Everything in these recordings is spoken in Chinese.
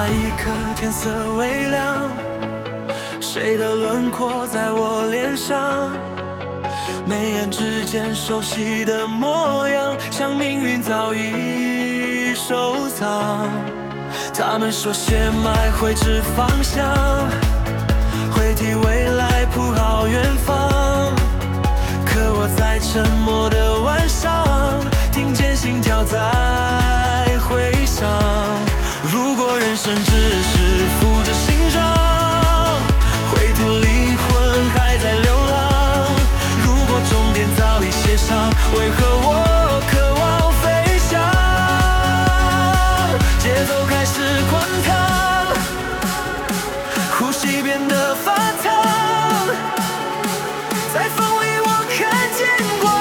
那一刻天色微亮，谁的轮廓在我脸上？眉眼之间熟悉的模样，像命运早已收藏。他们说血脉会指方向，会替未来铺好远方。可我在沉默的晚上，听见心跳在回响。如果人生只是负着心伤，回头灵魂还在流浪。如果终点早已写上，为何我渴望飞翔？节奏开始滚烫，呼吸变得发烫，在风里我看见光。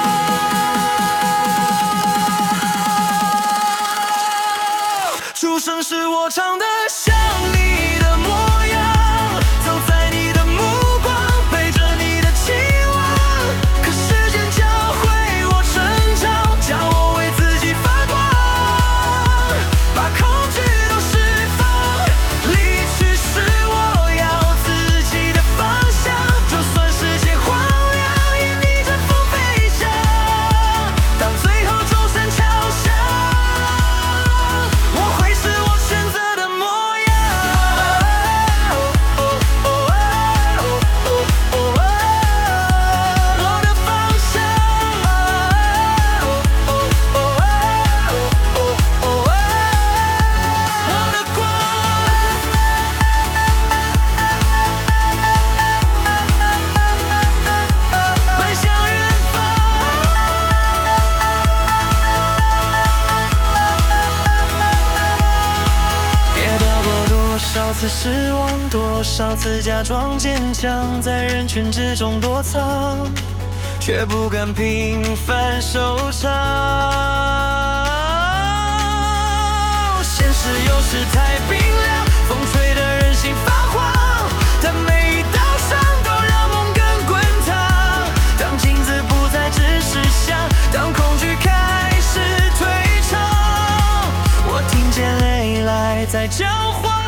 出生时我唱的像你的模样，走在你的目光，背着你的期望。可时间教会我成长，教我为自己发光，把恐惧都释放。离去时我要自己的方向，就算世界荒凉，也逆着风飞翔。当最后钟声敲响，我会是我选择的模样。我的方向，我的光，迈向远方。跌倒过多少次失望，多少次假装坚强，在人群之中躲藏，却不敢平凡收场。现实有时太冰凉，风吹得人心发慌，但每一道伤都让梦更滚烫。当镜子不再只是想，当恐惧开始退场，我听见未来在交换。